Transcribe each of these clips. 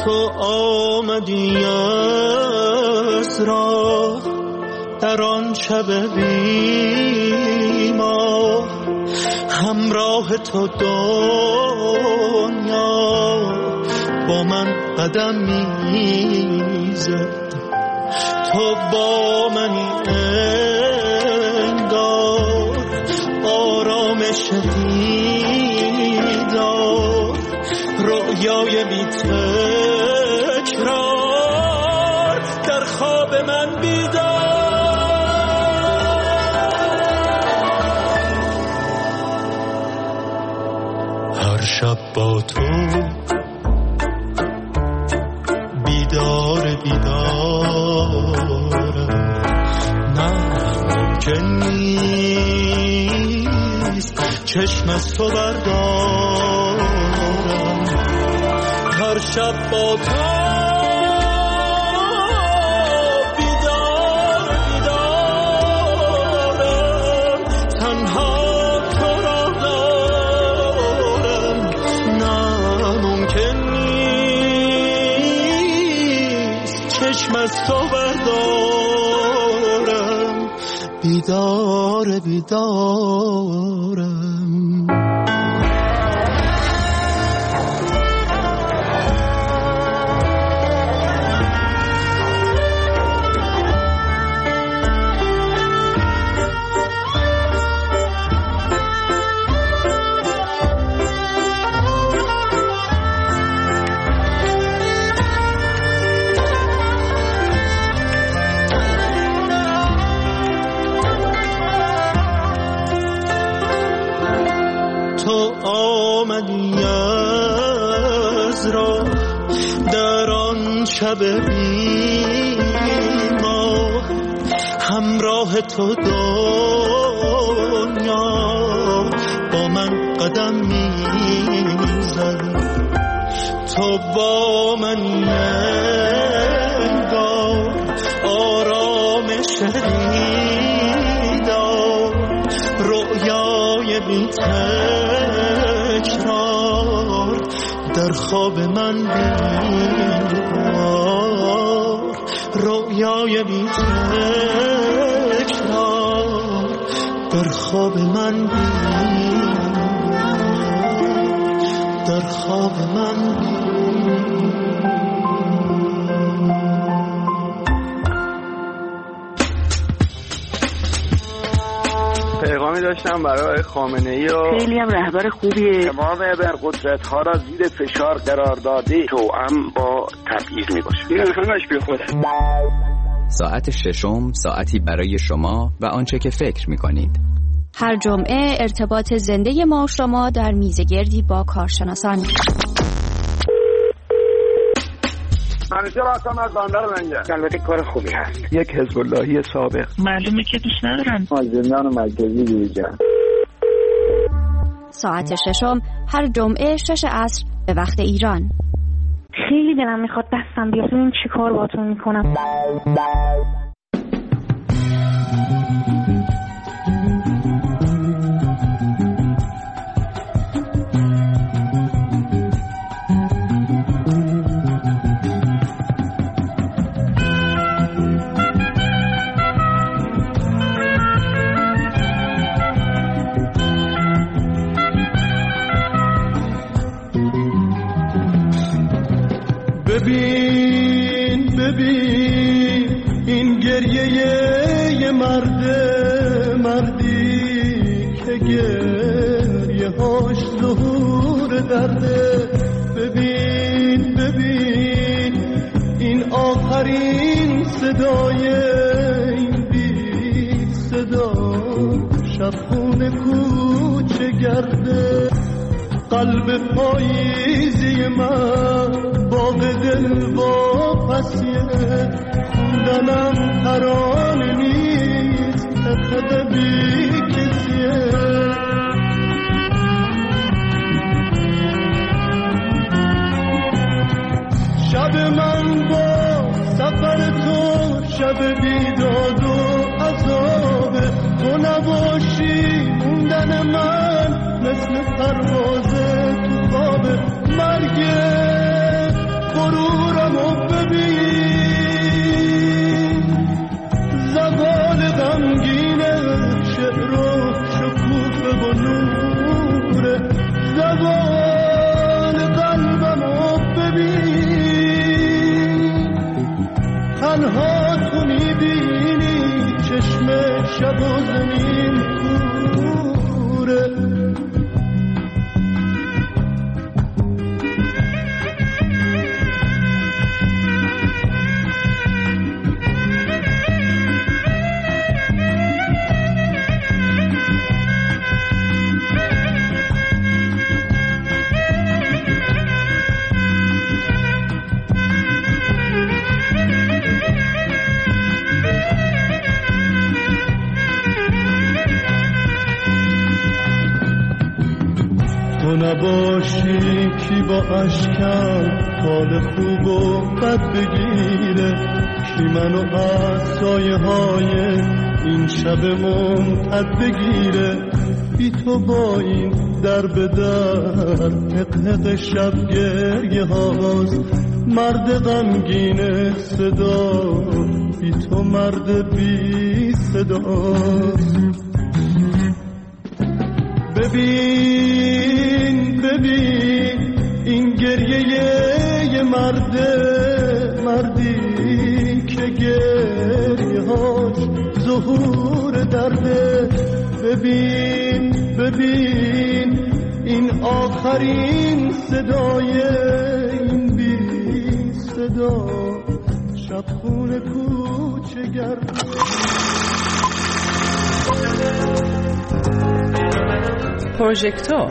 تو آمدی از راه در آن شب بی‌ماه، همراه تو دنیا با من قدم میزد. تو با منی انگار آرامش دیدار، رویای بی تکرار در خواب من بیدار. هر شب با تو بیدار نه ممکن نیست چشم از تو بردارم. هر شب با تو بیدارم، تنها تو را دارم. نه ممکن نیست چشم از تو بردارم. بیدارم. شب بی‌ماه، همراه تو دنیا با من قدم میزد. تو با من انگار آرامش دیدار، رویای بی تکرار در خواب من بیدار، رویای بی تکرار در خواب من بیدار، در خواب من بیدار. پیغامی داشتم برای خامنه‌ای و خیلی هم رهبر خوبیه. تمام ابرقدرت‌ها را زیر فشار قرار داده، توأم با تبعیض میباشه. این همش بیخوده. ساعت ششم، ساعتی برای شما و آنچه که فکر میکنید. هر جمعه ارتباط زنده ما و شما در میزگردی با کارشناسان. همیشه راستم از بندر منجه. البته کار خوبی هست. یک حزب اللهی سابق. معلومه که دوست ندارن. زندان مرکزی دیجا. ساعت ششم هر جمعه 6 عصر به وقت ایران. خیلی دلم میخواد دستم بیاد ببینم چی کار باهاتون میکنم. ببین این گریه یه مردی که گریه هاش ظهور درده. ببین این آخرین صدای این بی صدا شبخونه کوچه گرده. قلب پاییزی من باغ دل واپسیه، خوندنم ترانه نیست خد بی کسیه. شب من با سفر تو شب بیداد و عذابه، تو نباشی موندن من مثل پرواز تو خواب مرگ برو شب و زمین کوره. تو نباشی کی با اشکم حال خوب و بد بگیره، کی منو از سایه های این شب ممتد بگیره. بی تو با این در به در حق شب گریه هاست، مرد غمگین صدا بی تو مرد بی صداست. ببین ببین این گریه یه مردی که گریه هاش ظهور درده. ببین ببین این آخرین صدای این بی صدا شب خون کوچه گرد. پروژکتور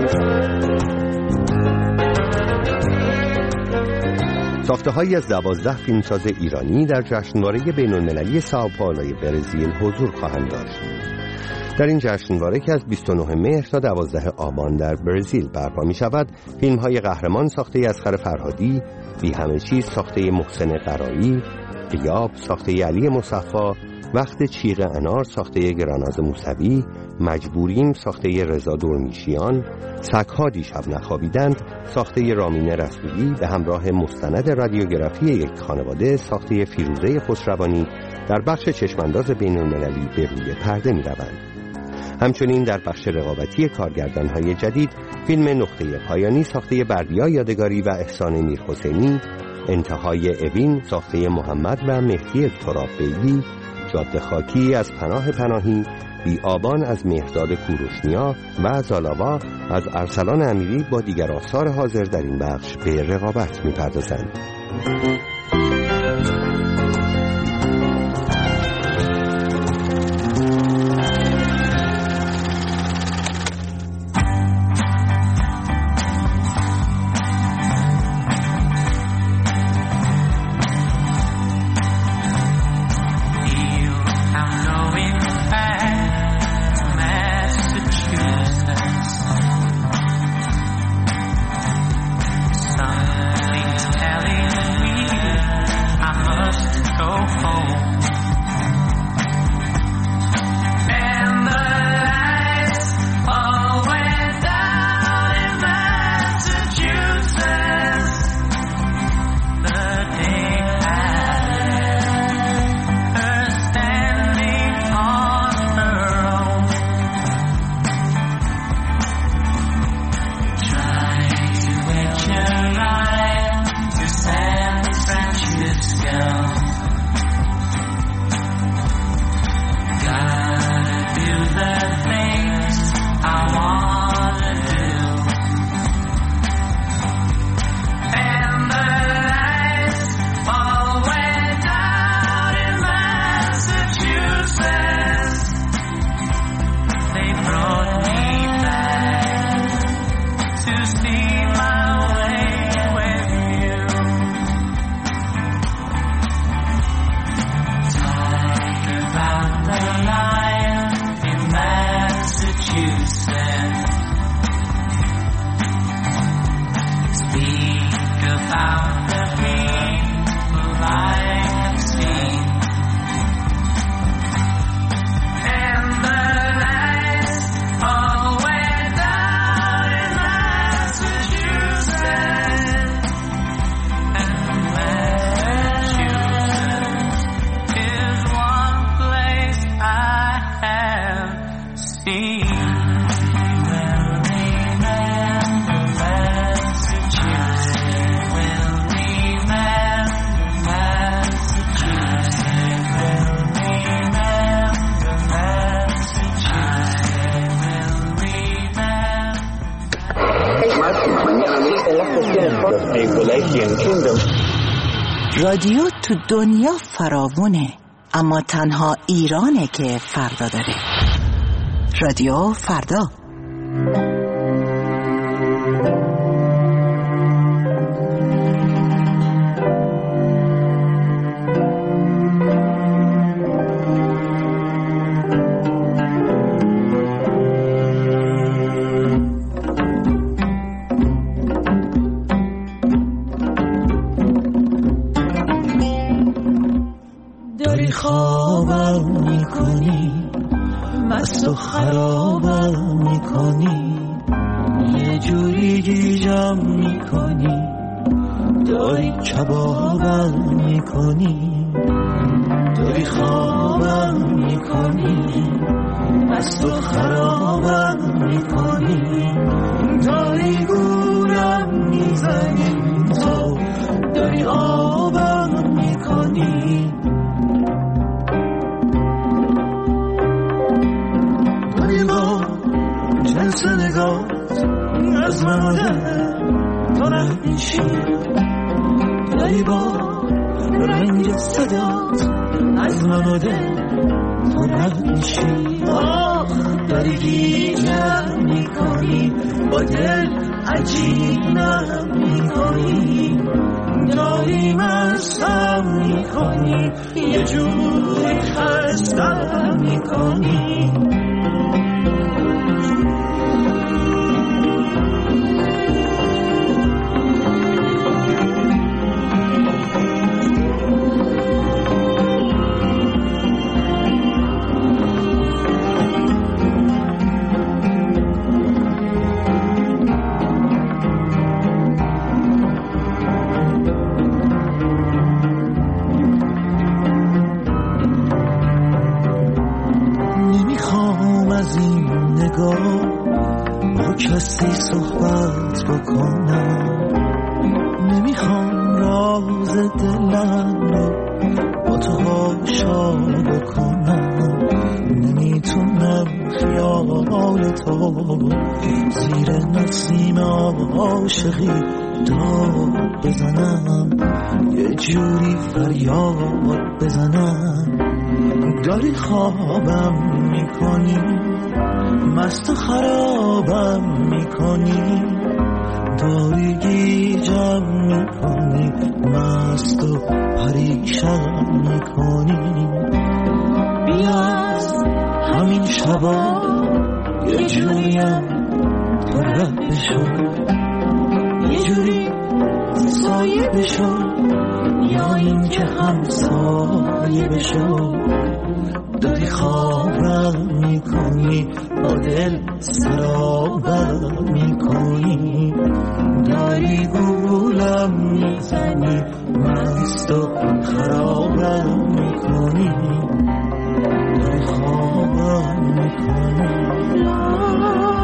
ساخته‌هایی از 12 فیلمساز ایرانی در جشنواره بین‌المللی سائوپائولوی برزیل حضور خواهند داشت. در این جشنواره که از 29 مهر تا 12 آبان در برزیل برپا می‌شود، فیلم‌های قهرمان ساخته اصغر فرهادی، بی همه چیز ساخته محسن قرایی، غیاب ساخته علی مصفا، وقت چیغ انار ساخته گراناز موسوی، مجبوریم ساخته رضا دورمیشیان، سگ‌ها دیشب نخوابیدند ساخته رامین رسولی به همراه مستند رادیوگرافی یک خانواده ساخته فیروزه خسروانی در بخش چشمانداز بین‌المللی به روی پرده می‌روند. همچنین در بخش رقابتی کارگردان‌های جدید فیلم نقطه پایانی ساخته بردیا یادگاری و احسان میرحسینی، انتهای اوین ساخته محمد و مهدی تراب‌بیلی، جاده خاکی از پناه پناهی، بی آبان از مهرداد کوروشنیا و زالاوا از ارسلان امیری با دیگر آثار حاضر در این بخش به رقابت می‌پردازند. رادیو تو دنیا فراوونه، اما تنها ایرانه که فردا داره. رادیو فردا. خوابم میکنی، مست و خرابم میکنی، یه جوری گیجم میکنی، داری کبابم میکنی، داری خوابم میکنی، مست و خرابم میکنی، داری گولم میزنی، تو داری آبم میکنی. جنس نگات از من و دل تو رد میشی، داری با رنگ صدات از من و دل تو رد میشی. داری گیجم میکنی، با دل عجیبم میکنی، داری مستم میکنی، یه جوری خستم میکنی. با کسی صحبت بکنم، نمیخوام راز دلم رو با تو حاشا بکنم، نمیتونم خیال تو زیر نسیم عاشقی داد بزنم، یه جوری فریاد بزنم. داری خوابم میکنی، مست و خرابم میکنی، داری گیجم میکنی، مست و پریشان میکنی. بیا از همین شبا یه جوریم تو رد بشو، یه جوری سایه بشو، یا این که همسایه بشو. داری خوابم میکنی، با دل سرابم میکنی، داری گولم میزنی، مست و خرابم میکنی، داری خوابم میکنی.